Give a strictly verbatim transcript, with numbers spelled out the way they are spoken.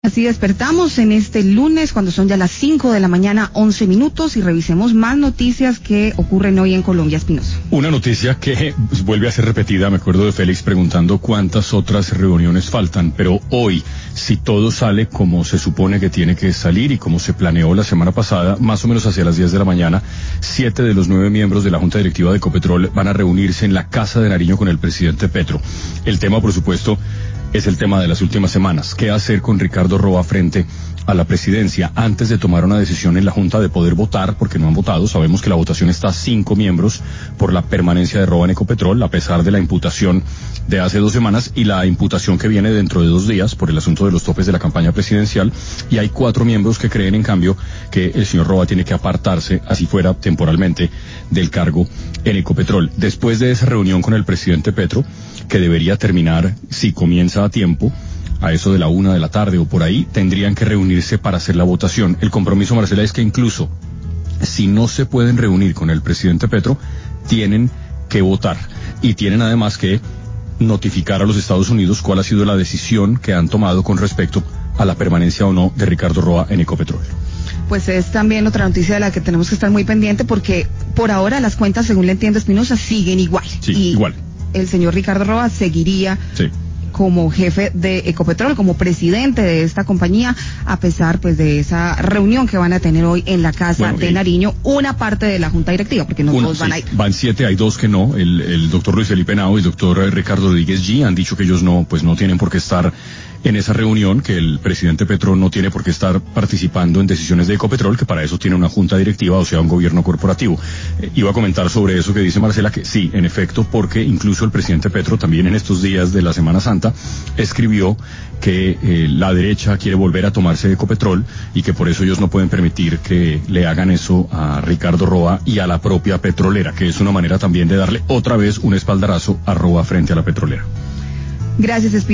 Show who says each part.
Speaker 1: Así despertamos en este lunes cuando son ya las cinco de la mañana, once minutos, y revisemos más noticias que ocurren hoy en Colombia, Espinosa.
Speaker 2: Una noticia que vuelve a ser repetida, me acuerdo de Félix preguntando cuántas otras reuniones faltan, pero hoy, si todo sale como se supone que tiene que salir y como se planeó la semana pasada, más o menos hacia las diez de la mañana, siete de los nueve miembros de la Junta Directiva de Ecopetrol van a reunirse en la Casa de Nariño con el presidente Petro. El tema, por supuesto, es el tema de las últimas semanas. ¿Qué hacer con Ricardo Roa frente a la presidencia antes de tomar una decisión en la Junta de poder votar? Porque no han votado. Sabemos que la votación está a cinco miembros por la permanencia de Roa en Ecopetrol, a pesar de la imputación de hace dos semanas y la imputación que viene dentro de dos días por el asunto de los topes de la campaña presidencial. Y hay cuatro miembros que creen, en cambio, que el señor Roa tiene que apartarse, así fuera temporalmente, del cargo en Ecopetrol. Después de esa reunión con el presidente Petro, que debería terminar, si comienza a tiempo, a eso de la una de la tarde o por ahí, tendrían que reunirse para hacer la votación. El compromiso, Marcela, es que incluso si no se pueden reunir con el presidente Petro, tienen que votar y tienen además que notificar a los Estados Unidos cuál ha sido la decisión que han tomado con respecto a la permanencia o no de Ricardo Roa en Ecopetrol.
Speaker 1: Pues es también otra noticia de la que tenemos que estar muy pendiente, porque por ahora las cuentas, según le entiendo, Espinosa, siguen igual.
Speaker 2: Sí,
Speaker 1: y
Speaker 2: igual.
Speaker 1: El señor Ricardo Roa seguiría
Speaker 2: sí.
Speaker 1: como jefe de Ecopetrol, como presidente de esta compañía, a pesar pues de esa reunión que van a tener hoy en la Casa bueno, de Nariño, una parte de la Junta Directiva, porque no todos van
Speaker 2: sí,
Speaker 1: a ir.
Speaker 2: Van siete, hay dos que no, el, el doctor Luis Felipe Henao y el doctor Ricardo Rodríguez G han dicho que ellos no, pues no tienen por qué estar en esa reunión, que el presidente Petro no tiene por qué estar participando en decisiones de Ecopetrol, que para eso tiene una junta directiva, o sea, un gobierno corporativo. Eh, iba a comentar sobre eso que dice Marcela, que sí, en efecto, porque incluso el presidente Petro también en estos días de la Semana Santa escribió que eh, la derecha quiere volver a tomarse de Ecopetrol y que por eso ellos no pueden permitir que le hagan eso a Ricardo Roa y a la propia petrolera, que es una manera también de darle otra vez un espaldarazo a Roa frente a la petrolera.
Speaker 1: Gracias, Espinosa.